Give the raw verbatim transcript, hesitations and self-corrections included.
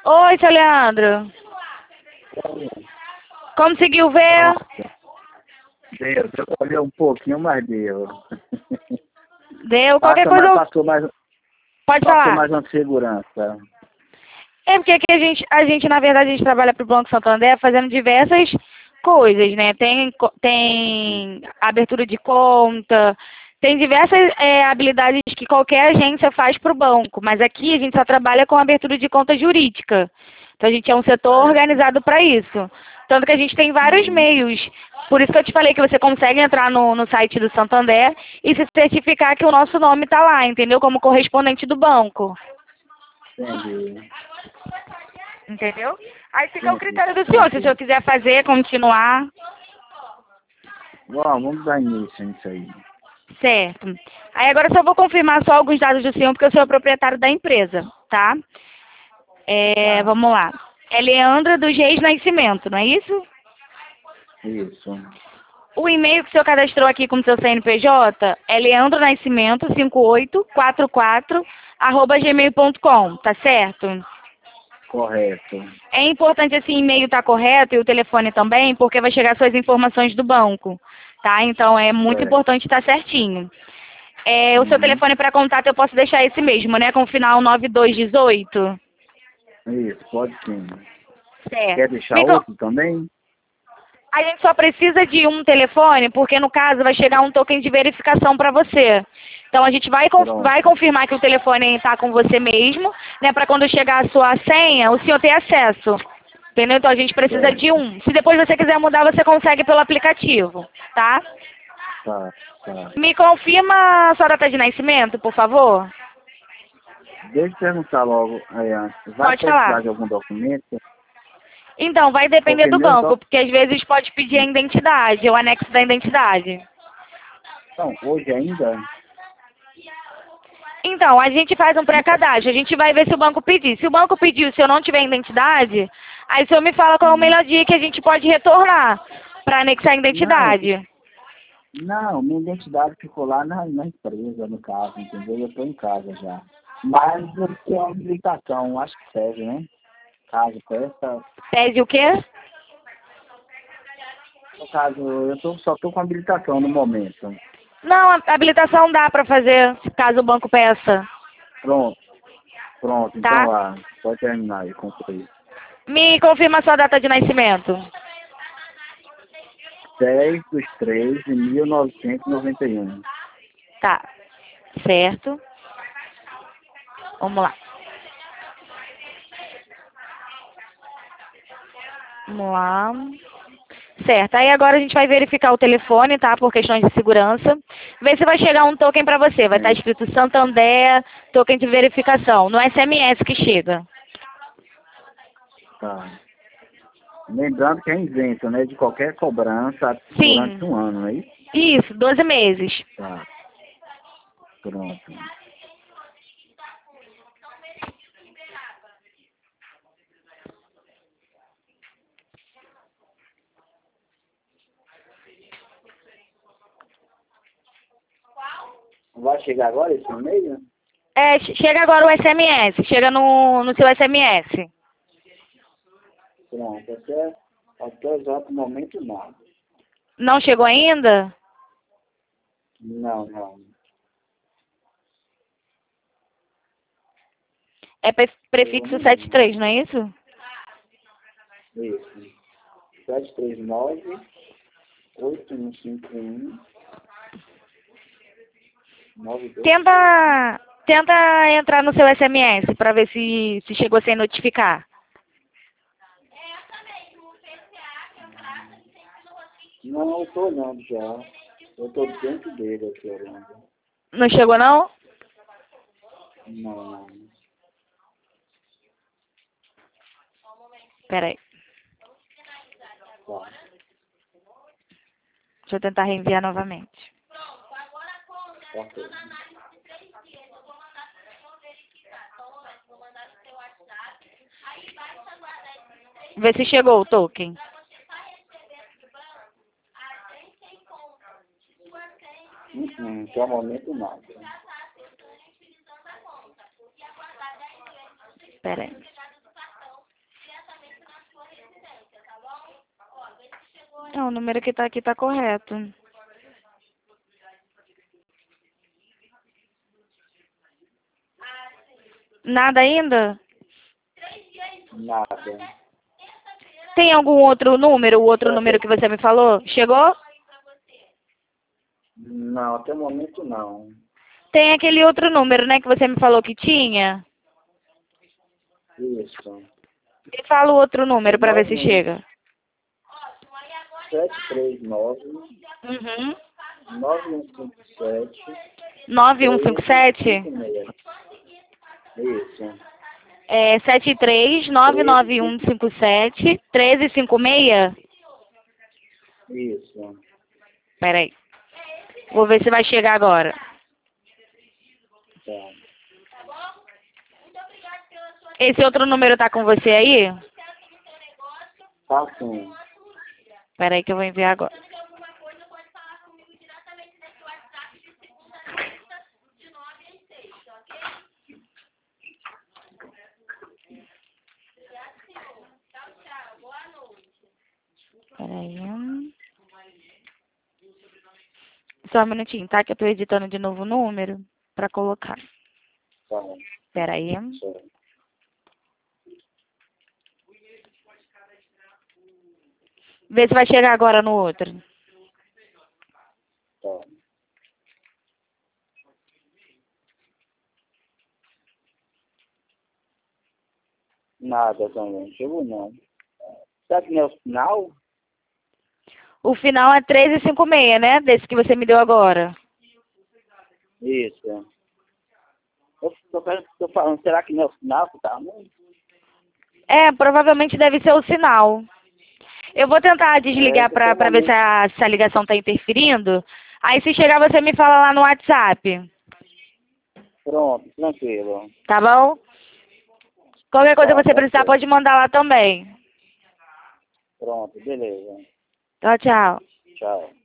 Oi, seu Leandro. Conseguiu ver? Nossa, Deus, eu olhei um pouquinho, mas deu. Deu? Qualquer Passa coisa mais, eu... passou mais, Pode passou falar. mais uma segurança. É porque aqui a gente, a gente, na verdade, a gente trabalha para o Banco Santander fazendo diversas coisas, né? Tem, co- tem abertura de conta, tem diversas é, habilidades que qualquer agência faz para o banco, mas aqui a gente só trabalha com abertura de conta jurídica. Então a gente é um setor Certo. organizado para isso. Tanto que a gente tem vários Uhum. meios. Por isso que eu te falei que você consegue entrar no, no site do Santander e se certificar que o nosso nome está lá, entendeu? Como correspondente do banco. Entendi. Entendeu? Aí fica o Entendi. critério do senhor. Se o senhor Tranquilo. quiser fazer, continuar, Bom, vamos dar início nisso aí. certo. Aí agora eu só vou confirmar só alguns dados do senhor, porque o senhor é proprietário da empresa, tá? É, Tá. vamos lá. É Leandra dos Reis Nascimento, não é isso? Isso. O e-mail que o senhor cadastrou aqui com o seu C N P J é leandronascimento cinco oito quatro quatro arroba gmail ponto com, tá certo? Correto. É importante esse e-mail estar correto e o telefone também, porque vai chegar suas informações do banco, tá? Então é muito Certo. importante estar certinho. É, o seu Uhum. telefone para contato eu posso deixar esse mesmo, né? Com o final nove dois um oito. Isso, pode sim. Quer Certo. deixar Me con- outro também? A gente só precisa de um telefone, porque no caso vai chegar um token de verificação para você. Então a gente vai, conf- vai Pronto. confirmar que o telefone está com você mesmo, né? Para quando chegar a sua senha, o senhor ter acesso. Entendeu? Então a gente precisa de Certo. um. Se depois você quiser mudar, você consegue pelo aplicativo, tá? Tá, tá. Me confirma a sua data de nascimento, por favor? Deixa eu perguntar logo aí antes. Vai Pode falar. precisar de algum documento? Então, vai depender Porque do meus banco, documentos. porque às vezes pode pedir a identidade, o anexo da identidade. Não, hoje ainda? Então, a gente faz um pré-cadastro, a gente vai ver se o banco pedir. Se o banco pedir, se eu não tiver identidade, aí o senhor me fala qual é o Hum. melhor dia que a gente pode retornar para anexar a Não, identidade. não, minha identidade ficou lá na, na empresa, no caso, entendeu? Eu estou em casa já. Mas eu tenho uma habilitação, acho que serve, né? Caso peça. Pede o quê? No caso, eu tô, só estou com habilitação no momento. Não, a habilitação dá para fazer, caso o banco peça, Pronto, pronto, então tá? lá, pode terminar aí, concluir. Me confirma a sua data de nascimento. dez de três de mil novecentos e noventa e um. Tá, certo. Vamos lá. Vamos lá. Certo, aí agora a gente vai verificar o telefone, tá? Por questões de segurança. Ver se vai chegar um token para você. Vai estar Sim, escrito Santander, token de verificação. No S M S que chega. tá. Lembrando que é isento, né? De qualquer cobrança durante Sim, um ano, não é isso? isso, doze meses. Tá, pronto. Vai chegar agora esse e-mail? É, che- chega agora o S M S. Chega no, no seu S M S. Pronto, até, até o exato momento nada. Não chegou ainda? Não, não. É pre- Chegou prefixo nenhum. setenta e três, não é isso? Isso. sete três nove, oito um cinco um, nove dois seis. Tenta, tenta entrar no seu S M S para ver se, se chegou sem notificar. Não, eu tô olhando já. Eu tô dentro dele aqui olhando. Não chegou não? Não. Pera aí. Tá. Deixa eu tentar reenviar novamente. Ok. Vê se chegou o token. Uhum, até o momento nada. Pera aí. É, o número que tá aqui tá correto. Nada ainda? Nada. Tem algum outro número, o outro número que você me falou? Chegou? Não, até o momento não. Tem aquele outro número, né, que você me falou que tinha? Isso. Me fala o outro número pra ver se chega. sete três nove, Uhum. nove um cinco sete, nove um cinco sete? Isso. É sete três nove nove um cinco sete um três cinco seis? Isso. Peraí. Vou ver se vai chegar agora. Tá. Esse outro número tá com você aí? Tá sim. Peraí que eu vou enviar agora. Peraí. Só um minutinho, tá? Que eu tô editando de novo o número pra colocar. Tá. Peraí. Certo. Vê se vai chegar agora no outro. Tá. Nada também. Chegou não. Será que não é o final? O final é três cinco seis, né? Desse que você me deu agora. Isso. Eu tô, tô falando, será que não é o final que tá ruim? É, provavelmente deve ser o sinal. Eu vou tentar desligar É, pra, até o pra ver se momento. a, se a ligação tá interferindo. Aí se chegar você me fala lá no WhatsApp. Pronto, tranquilo. Tá bom? Qualquer coisa Tá, que você tá precisar certo. pode mandar lá também. Pronto, beleza. Tchau, tchau. Tchau.